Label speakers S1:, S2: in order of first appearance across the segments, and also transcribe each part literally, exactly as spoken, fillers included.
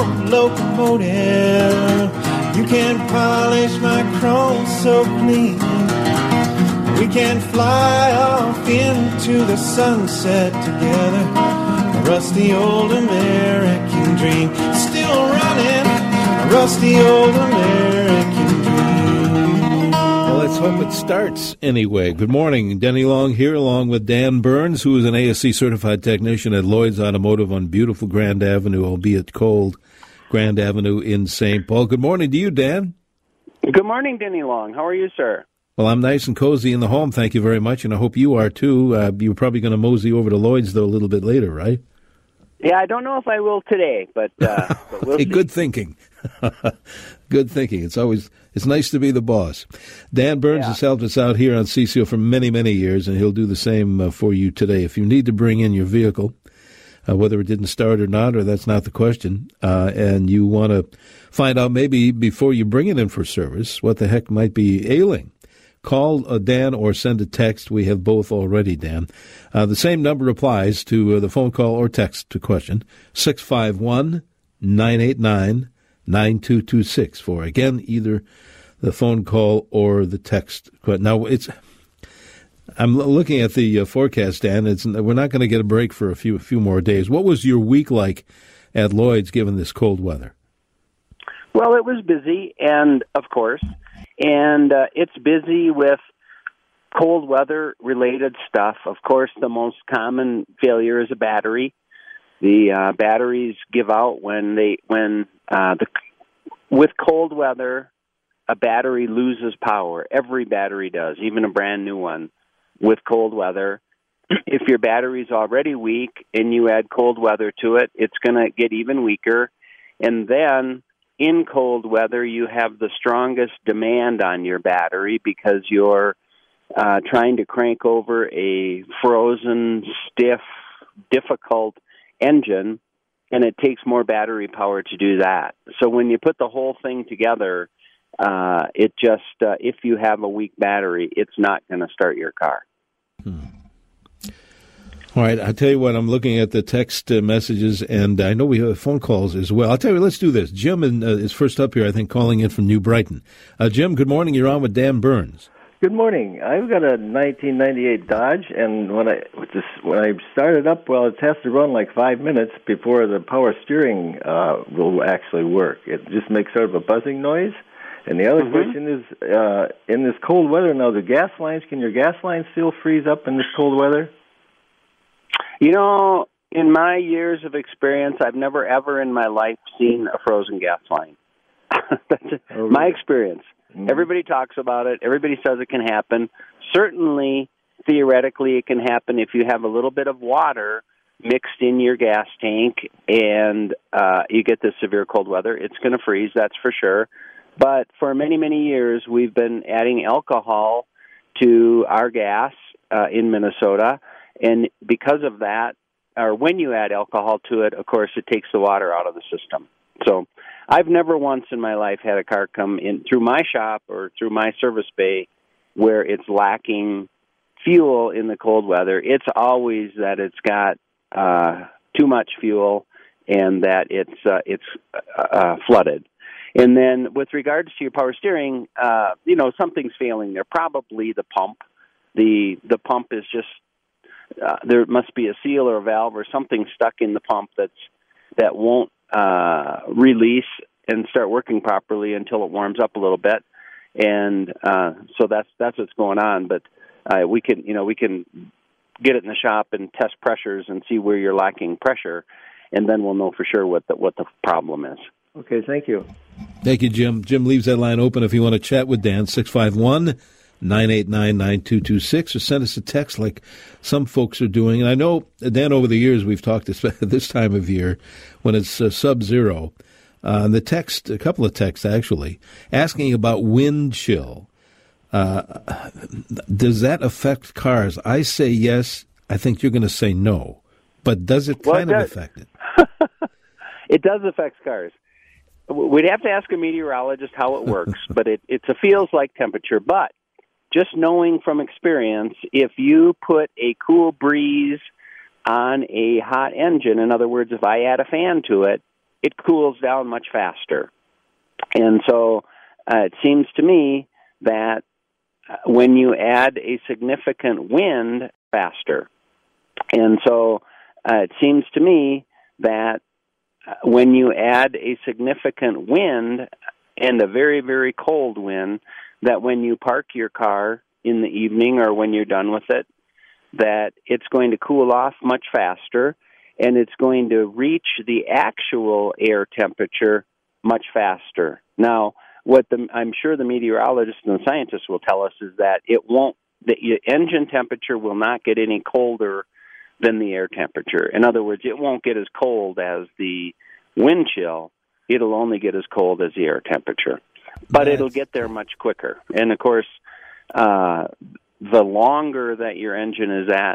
S1: old locomotive. You can polish my chrome so clean. We can fly off into the sunset together. A rusty old American dream. Still running, a rusty old American dream.
S2: Well, let's hope it starts anyway. Good morning. Denny Long here along with Dan Burns, who is an A S C certified technician at Lloyd's Automotive on beautiful Grand Avenue, albeit cold Grand Avenue in Saint Paul. Good morning to you, Dan.
S3: Good morning, Denny Long. How are you, sir?
S2: Well, I'm nice and cozy in the home, thank you very much, and I hope you are too. Uh, you're probably going to mosey over to Lloyd's, though, a little bit later, right?
S3: Yeah, I don't know if I will today, but, uh, but we'll
S2: hey,
S3: see.
S2: Good thinking. Good thinking. It's always it's nice to be the boss. Dan Burns yeah. has helped us out here on C C O for many, many years, and he'll do the same uh, for you today. If you need to bring in your vehicle, uh, whether it didn't start or not, or that's not the question, uh, and you want to find out maybe before you bring it in for service what the heck might be ailing, call uh, Dan or send a text. We have both already, Dan. Uh, the same number applies to uh, the phone call or text to question, six five one, nine eight nine, nine two two six for, again, either the phone call or the text. Now, it's I'm looking at the uh, forecast, Dan. It's, we're not going to get a break for a few, a few more days. What was your week like at Lloyd's given this cold weather?
S3: Well, it was busy, and of course, and uh, it's busy with cold weather-related stuff. Of course, the most common failure is a battery. The uh, batteries give out when they when uh, the with cold weather, a battery loses power. Every battery does, even a brand new one. With cold weather, if your battery's already weak and you add cold weather to it, it's going to get even weaker, and then in cold weather, you have the strongest demand on your battery because you're uh, trying to crank over a frozen, stiff, difficult engine, and it takes more battery power to do that. So when you put the whole thing together, uh, it just, uh, if you have a weak battery, it's not going to start your car.
S2: Hmm. All right, I'll tell you what, I'm looking at the text uh, messages, and I know we have phone calls as well. I'll tell you, let's do this. Jim in, uh, is first up here, I think, calling in from New Brighton. Uh, Jim, good morning. You're on with Dan Burns.
S4: Good morning. I've got a nineteen ninety-eight Dodge, and when I when I started up, well, it has to run like five minutes before the power steering uh, will actually work. It just makes sort of a buzzing noise. And the other mm-hmm. question is, uh, in this cold weather now, the gas lines, can your gas lines still freeze up in this cold weather?
S3: You know, in my years of experience, I've never ever in my life seen a frozen gas line. That's oh, my experience. Mm-hmm. Everybody talks about it. Everybody says it can happen. Certainly, theoretically, it can happen if you have a little bit of water mixed in your gas tank and uh, you get this severe cold weather. It's going to freeze, that's for sure. But for many, many years, we've been adding alcohol to our gas uh, in Minnesota. And because of that, or when you add alcohol to it, of course, it takes the water out of the system. So I've never once in my life had a car come in through my shop or through my service bay where it's lacking fuel in the cold weather. It's always that it's got uh, too much fuel and that it's uh, it's uh, flooded. And then with regards to your power steering, uh, you know, something's failing there. Probably the pump. The the pump is just, uh, there must be a seal or a valve or something stuck in the pump that's that won't uh, release and start working properly until it warms up a little bit. And uh, so that's that's what's going on. But uh, we can, you know, we can get it in the shop and test pressures and see where you're lacking pressure, and then we'll know for sure what the, what the problem is.
S4: Okay, thank you.
S2: Thank you, Jim. Jim leaves that line open if you want to chat with Dan, six five one, nine eight nine, nine two two six, or send us a text like some folks are doing. And I know, Dan, over the years we've talked this, this time of year when it's uh, sub-zero, uh, the text, a couple of texts actually, asking about wind chill. Uh, does that affect cars? I say yes. I think you're going to say no. But does it
S3: well,
S2: kind
S3: it
S2: of
S3: does.
S2: affect it?
S3: It does affect cars. We'd have to ask a meteorologist how it works, but it it's a feels like temperature. But just knowing from experience, if you put a cool breeze on a hot engine, in other words, if I add a fan to it, it cools down much faster. And so uh, it seems to me that when you add a significant wind, faster. And so uh, it seems to me that when you add a significant wind and a very, very cold wind, that when you park your car in the evening or when you're done with it, that it's going to cool off much faster and it's going to reach the actual air temperature much faster. Now, what the, I'm sure the meteorologists and the scientists will tell us is that it won't, the engine temperature will not get any colder than the air temperature. In other words, it won't get as cold as the wind chill. It'll only get as cold as the air temperature. But That's... it'll get there much quicker. And, of course, uh, the longer that your engine is at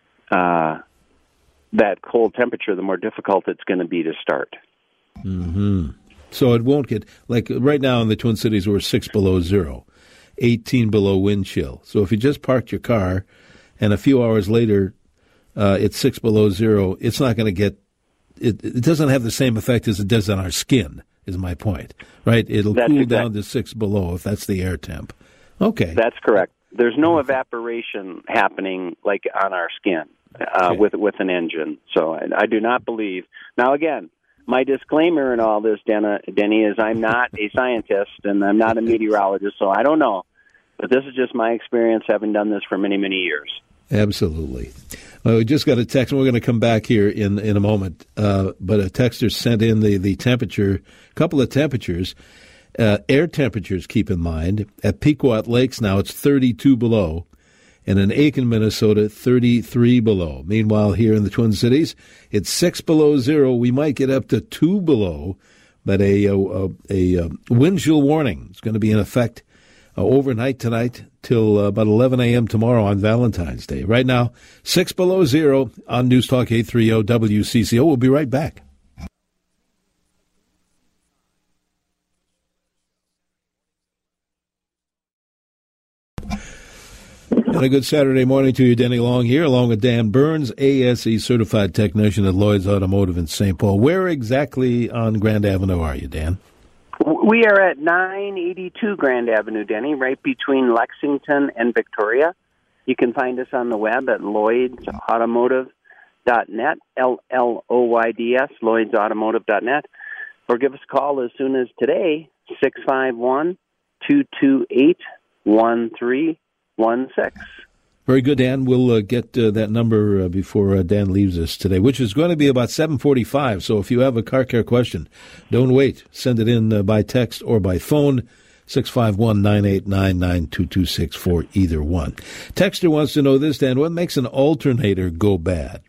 S3: uh, that cold temperature, the more difficult it's going to be to start.
S2: Mm-hmm. So it won't get, like right now in the Twin Cities, we're six below zero, eighteen below wind chill. So if you just parked your car and a few hours later uh, it's six below zero, it's not going to get, it, it doesn't have the same effect as it does on our skin, is my point, right? It'll that's cool exact- down to six below if that's the air temp. Okay.
S3: That's correct. There's no evaporation happening like on our skin uh, okay. with with an engine. So I, I do not believe. Now, again, my disclaimer in all this, Denny, Denny, is I'm not a scientist and I'm not a meteorologist, so I don't know. But this is just my experience having done this for many, many years.
S2: Absolutely. Well, we just got a text, and we're going to come back here in, in a moment. Uh, but a texter sent in the, the temperature, a couple of temperatures. Uh, air temperatures, keep in mind. At Pequot Lakes now, it's thirty-two below. And in Aiken, Minnesota, thirty-three below. Meanwhile, here in the Twin Cities, it's six below zero. We might get up to two below, but a, a, a, a wind chill warning is going to be in effect uh, overnight tonight till uh, about eleven a.m. tomorrow on Valentine's Day. Right now, six below zero on News Talk eight thirty W C C O. We'll be right back. And a good Saturday morning to you, Denny Long here, along with Dan Burns, A S E certified technician at Lloyd's Automotive in Saint Paul. Where exactly on Grand Avenue are you, Dan?
S3: We are at nine eighty-two Grand Avenue, Denny, right between Lexington and Victoria. You can find us on the web at lloyds automotive dot net, L L O Y D S, lloyds automotive dot net, or give us a call as soon as today, six five one, two two eight, one three one six.
S2: Very good, Dan. We'll uh, get uh, that number uh, before uh, Dan leaves us today, which is going to be about seven forty-five. So if you have a car care question, don't wait. Send it in uh, by text or by phone, six five one, nine eight nine, nine two two six for either one. Texter wants to know this, Dan. What makes an alternator go bad?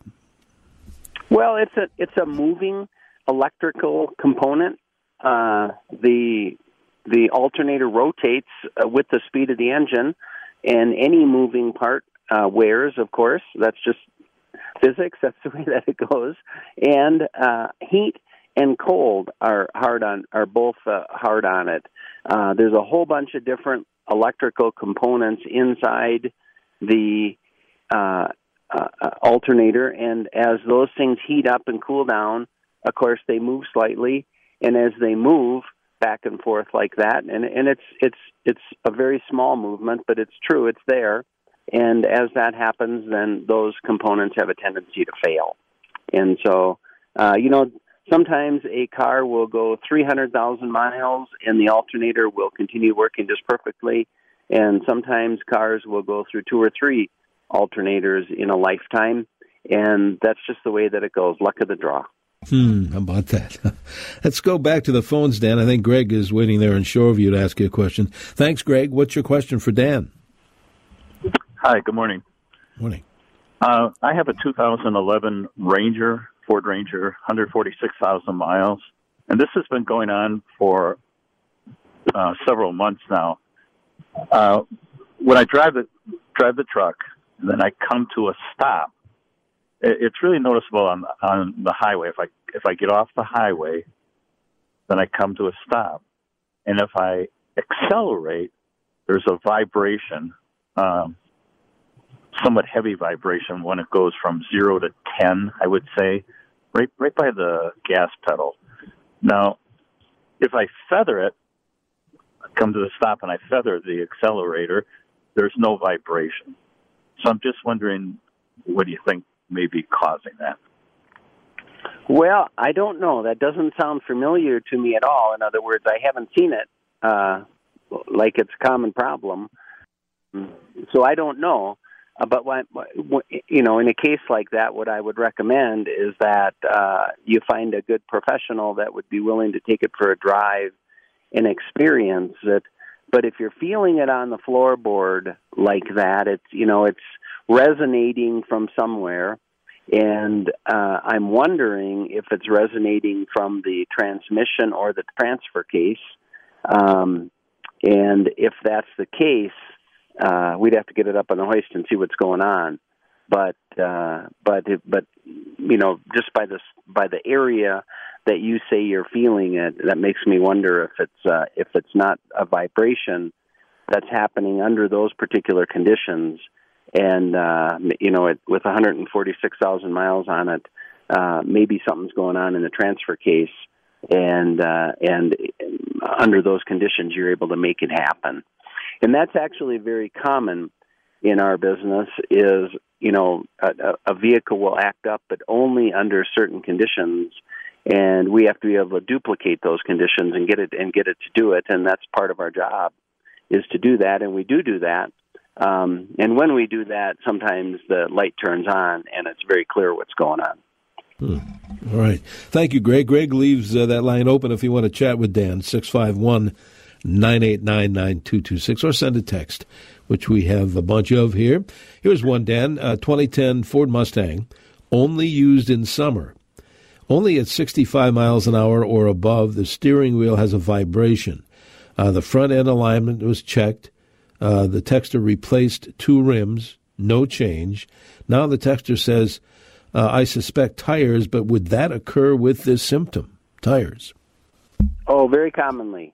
S3: Well, it's a it's a moving electrical component. Uh, the the alternator rotates uh, with the speed of the engine. And any moving part uh, wears, of course. That's just physics. That's the way that it goes. And uh, heat and cold are hard on are both uh, hard on it. Uh, there's a whole bunch of different electrical components inside the uh, uh, alternator, and as those things heat up and cool down, of course, they move slightly. And as they move back and forth like that, and and it's it's it's a very small movement, but it's true, it's there. And as that happens, then those components have a tendency to fail. And so, uh, you know, sometimes a car will go three hundred thousand miles and the alternator will continue working just perfectly. And sometimes cars will go through two or three alternators in a lifetime. And that's just the way that it goes, luck of the draw.
S2: Hmm, how about that? Let's go back to the phones, Dan. I think Greg is waiting there in Shoreview to ask you a question. Thanks, Greg. What's your question for Dan?
S5: Hi, good morning.
S2: Morning.
S5: Uh, I have a two thousand eleven Ranger, Ford Ranger, one hundred forty-six thousand miles, and this has been going on for uh, several months now. Uh, when I drive the drive the truck, and then I come to a stop, it's really noticeable on on the highway. If I if I get off the highway, then I come to a stop, and if I accelerate, there's a vibration, um, somewhat heavy vibration when it goes from zero to ten. I would say, right right by the gas pedal. Now, if I feather it, come to the stop and I feather the accelerator, there's no vibration. So I'm just wondering, what do you think may be causing that?
S3: Well, I don't know. That doesn't sound familiar to me at all. In other words, I haven't seen it uh, like it's a common problem. So I don't know. Uh, but, what, what, you know, in a case like that, what I would recommend is that uh, you find a good professional that would be willing to take it for a drive and experience it. But if you're feeling it on the floorboard like that, it's, you know, it's resonating from somewhere. And uh, I'm wondering if it's resonating from the transmission or the transfer case. Um, and if that's the case, uh, we'd have to get it up on the hoist and see what's going on. But uh, but but you know, just by this by the area that you say you're feeling it, that makes me wonder if it's uh, if it's not a vibration that's happening under those particular conditions. And, uh, you know, it, with one hundred forty-six thousand miles on it, uh, maybe something's going on in the transfer case. And, uh, and under those conditions, you're able to make it happen. And that's actually very common in our business is, you know, a, a vehicle will act up, but only under certain conditions. And we have to be able to duplicate those conditions and get it and get it to do it. And that's part of our job is to do that. And we do do that. Um, and when we do that, sometimes the light turns on and it's very clear what's going on.
S2: Hmm. All right. Thank you, Greg. Greg leaves uh, that line open if you want to chat with Dan, six five one, nine eight nine, nine two two six, or send a text, which we have a bunch of here. Here's one, Dan, uh, twenty ten Ford Mustang, only used in summer. Only at sixty-five miles an hour or above, the steering wheel has a vibration. Uh, the front end alignment was checked. Uh, the texter replaced two rims, no change. Now the texter says, uh, I suspect tires, but would that occur with this symptom, tires?
S3: Oh, very commonly.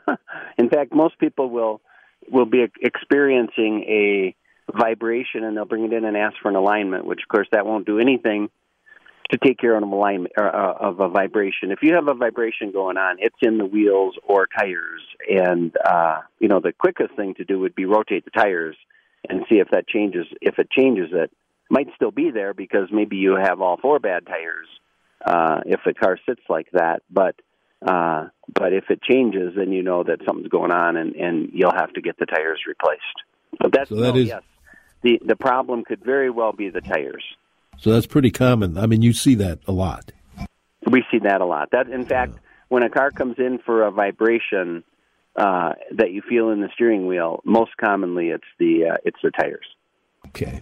S3: In fact, most people will will be experiencing a vibration, and they'll bring it in and ask for an alignment, which, of course, that won't do anything to take care of an alignment or, uh, of a vibration. If you have a vibration going on, it's in the wheels or tires. And, uh, you know, the quickest thing to do would be rotate the tires and see if that changes. If it changes it, might still be there because maybe you have all four bad tires uh, if the car sits like that. But uh, but if it changes, then you know that something's going on, and, and you'll have to get the tires replaced. But that's,
S2: so that
S3: no,
S2: is...
S3: yes. The, the problem could very well be the tires.
S2: So that's pretty common. I mean, you see that a lot.
S3: We see that a lot. That, in fact, yeah. When a car comes in for a vibration uh, that you feel in the steering wheel, most commonly it's the uh, it's the tires.
S2: Okay.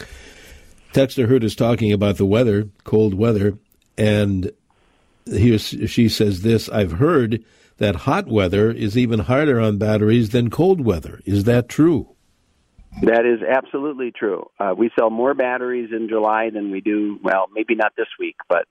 S2: Texter heard us talking about the weather, cold weather, and here she says this, I've heard that hot weather is even harder on batteries than cold weather. Is that true?
S3: That is absolutely true. Uh, we sell more batteries in July than we do, well, maybe not this week, but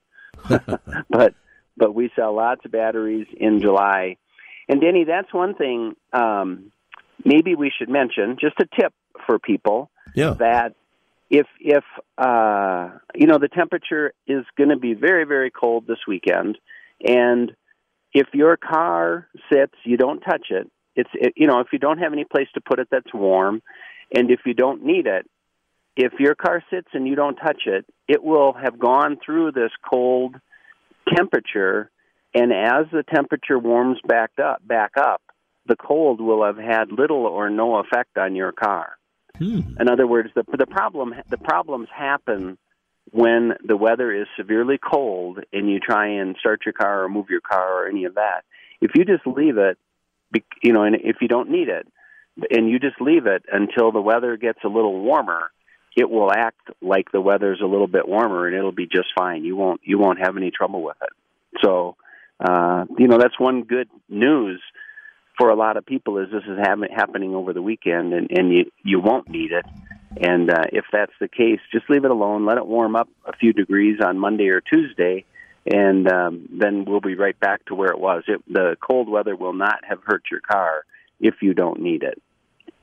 S3: but but we sell lots of batteries in July. And, Denny, that's one thing um, maybe we should mention, just a tip for people,
S2: yeah.
S3: that if, if uh, you know, the temperature is going to be very, very cold this weekend, and if your car sits, you don't touch it, it's it, you know, if you don't have any place to put it that's warm, and if you don't need it, if your car sits and you don't touch it, it will have gone through this cold temperature, and as the temperature warms back up, back up, the cold will have had little or no effect on your car.
S2: Hmm.
S3: In other words, the the problem the problems happen when the weather is severely cold and you try and start your car or move your car or any of that. If you just leave it, you know, and if you don't need it, and you just leave it until the weather gets a little warmer, it will act like the weather's a little bit warmer, and it'll be just fine. You won't you won't have any trouble with it. So, uh, you know, that's one good news for a lot of people is this is ha- happening over the weekend, and, and you, you won't need it. And uh, if that's the case, just leave it alone. Let it warm up a few degrees on Monday or Tuesday, and um, then we'll be right back to where it was. It, the cold weather will not have hurt your car if you don't need it.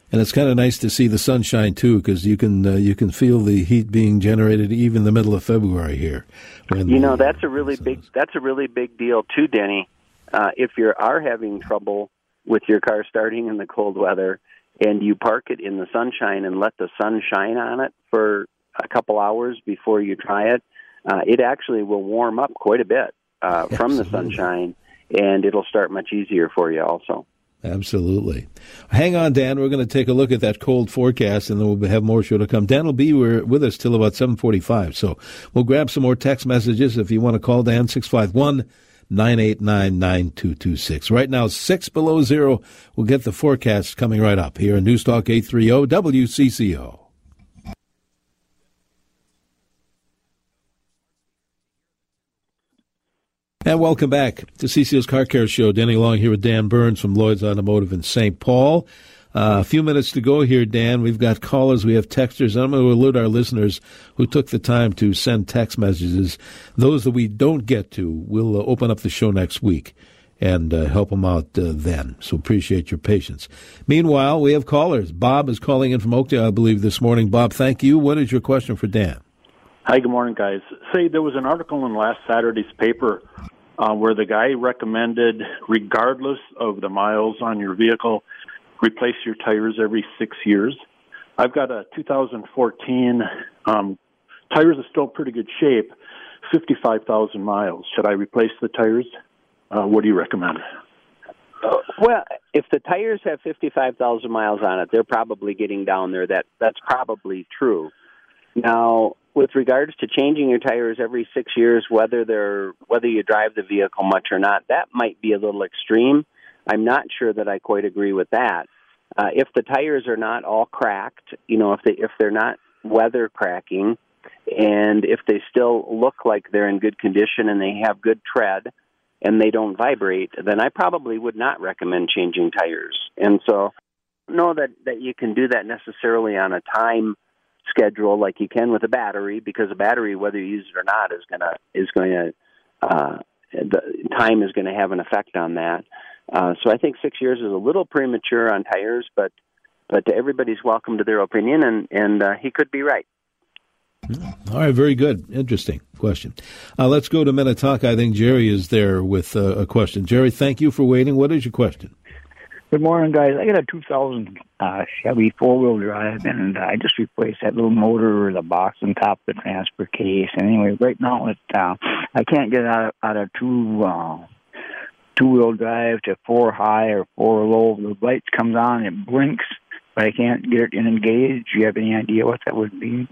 S2: And it's kind of nice to see the sunshine too, because you can uh, you can feel the heat being generated even in the middle of February here. When
S3: you know
S2: the,
S3: that's a really big that's a really big deal too, Denny. Uh, if you are having trouble with your car starting in the cold weather, and you park it in the sunshine and let the sun shine on it for a couple hours before you try it, uh, it actually will warm up quite a bit uh, from the sunshine, and it'll start much easier for you also.
S2: Absolutely. Hang on, Dan. We're going to take a look at that cold forecast, and then we'll have more show to come. Dan will be with us till about seven forty-five, so we'll grab some more text messages. If you want to call Dan, six five one, nine eight nine, nine two two six. Right now, six below zero. We'll get the forecast coming right up here in Newstalk eight thirty W C C O. And welcome back to C C O's Car Care Show. Denny Long here with Dan Burns from Lloyd's Automotive in Saint Paul. Uh, a few minutes to go here, Dan. We've got callers, we have texters. I'm going to alert our listeners who took the time to send text messages. Those that we don't get to, we'll uh, open up the show next week and uh, help them out uh, then. So appreciate your patience. Meanwhile, we have callers. Bob is calling in from Oakdale, I believe, this morning. Bob, thank you. What is your question for Dan?
S6: Hi, good morning, guys. Say, there was an article in last Saturday's paper Uh, where the guy recommended, regardless of the miles on your vehicle, replace your tires every six years. I've got a two thousand fourteen, um, tires are still in pretty good shape, fifty-five thousand miles. Should I replace the tires? Uh, what do you recommend?
S3: Well, if the tires have fifty-five thousand miles on it, they're probably getting down there. That That's probably true. Now, with regards to changing your tires every six years, whether they're whether you drive the vehicle much or not, that might be a little extreme. I'm not sure that I quite agree with that. Uh, if the tires are not all cracked, you know, if they if they're not weather cracking, and if they still look like they're in good condition and they have good tread and they don't vibrate, then I probably would not recommend changing tires. And so, I don't know that that you can do that necessarily on a time schedule like you can with a battery, because a battery, whether you use it or not, is gonna is going to uh, the time is going to have an effect on that. Uh, so I think six years is a little premature on tires, but but everybody's welcome to their opinion, and and uh, he could be right.
S2: All right, very good, interesting question. Uh, let's go to Minnetonka. I think Jerry is there with uh, a question. Jerry, thank you for waiting. What is your question?
S7: Good morning, guys. I got a two thousand uh, Chevy four-wheel drive, and I just replaced that little motor or the box on top of the transfer case. And anyway, right now it, uh, I can't get out of, out of two uh, two-wheel drive to four high or four low. The light comes on, it blinks, but I can't get it in engaged. Do you have any idea what that would be?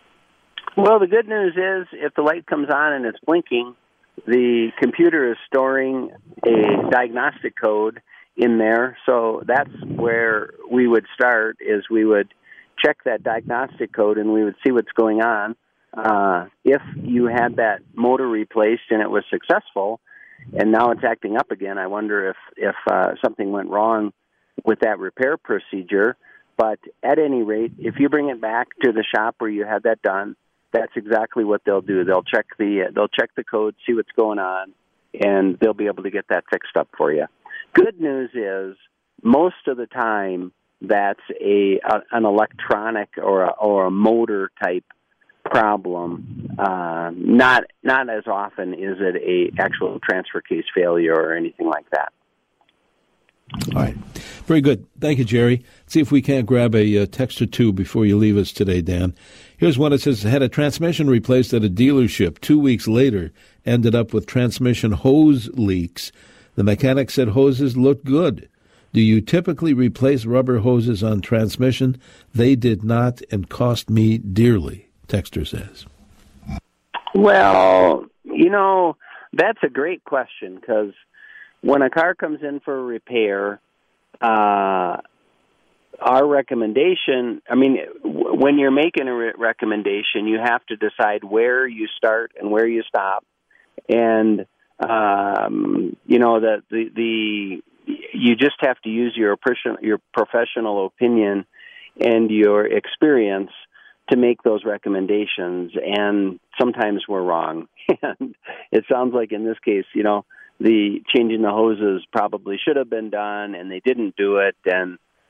S3: Well, the good news is if the light comes on and it's blinking, the computer is storing a diagnostic code in there. So that's where we would start, is we would check that diagnostic code and we would see what's going on. Uh, if you had that motor replaced and it was successful and now it's acting up again, I wonder if, if uh, something went wrong with that repair procedure. But at any rate, if you bring it back to the shop where you had that done, that's exactly what they'll do. They'll check the they'll check the code, see what's going on, and they'll be able to get that fixed up for you. Good news is most of the time that's a, a an electronic or a, or a motor type problem. Uh, not not as often is it a actual transfer case failure or anything like that.
S2: All right. Very good. Thank you, Jerry. Let's see if we can't grab a uh, text or two before you leave us today, Dan. Here's one that says, had a transmission replaced at a dealership. Two weeks later, ended up with transmission hose leaks. The mechanic said hoses looked good. Do you typically replace rubber hoses on transmission? They did not and cost me dearly, texter says.
S3: Well, you know, that's a great question, because when a car comes in for a repair, uh, our recommendation, I mean, w- when you're making a re- recommendation, you have to decide where you start and where you stop. And Um, you know, that the, the, you just have to use your, your professional opinion and your experience to make those recommendations. And sometimes we're wrong. And it sounds like in this case, you know, the changing the hoses probably should have been done and they didn't do it. And,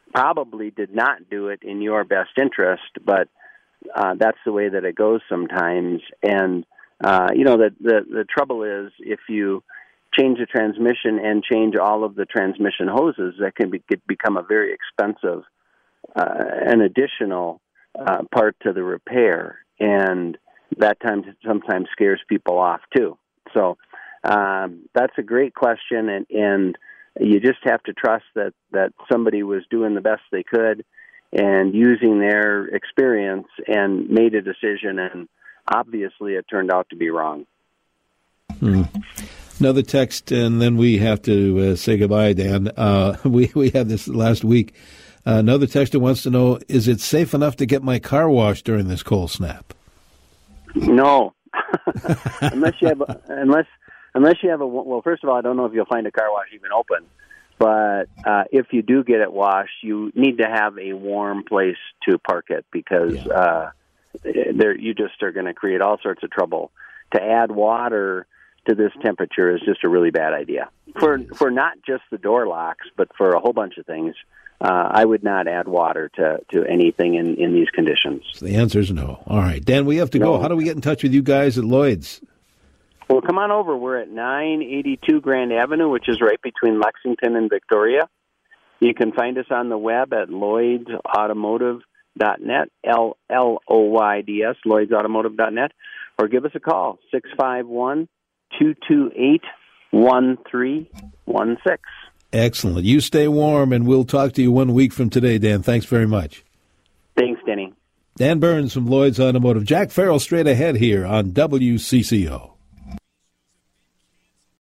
S3: probably did not do it in your best interest, but uh, that's the way that it goes sometimes. And, uh, you know, the, the, the trouble is if you change the transmission and change all of the transmission hoses, that can be, get, become a very expensive uh, an additional uh, part to the repair. And that time sometimes scares people off, too. So um, that's a great question, and, and you just have to trust that, that somebody was doing the best they could and using their experience and made a decision, and obviously it turned out to be wrong.
S2: Hmm. Another text, and then we have to uh, say goodbye, Dan. Uh, we, we had this last week. Uh, another texter wants to know, is it safe enough to get my car washed during this cold snap?
S3: No. unless you have a, unless unless you have a well first of all I don't know if you'll find a car wash even open, but uh if you do get it washed, you need to have a warm place to park it, because yeah. uh there you just are going to create all sorts of trouble. To add water to this temperature is just a really bad idea for for not just the door locks, but for a whole bunch of things. Uh, I would not add water to, to anything in, in these conditions.
S2: So the answer is no. All right, Dan, we have to no. go. How do we get in touch with you guys at Lloyd's?
S3: Well, come on over. We're at nine eighty-two Grand Avenue, which is right between Lexington and Victoria. You can find us on the web at lloyds automotive dot net, L L O Y D S, lloyds automotive dot net, or give us a call, six five one, two two eight, one three one six.
S2: Excellent. You stay warm, and we'll talk to you one week from today, Dan. Thanks very much.
S3: Thanks, Denny.
S2: Dan Burns from Lloyd's Automotive. Jack Farrell straight ahead here on W C C O.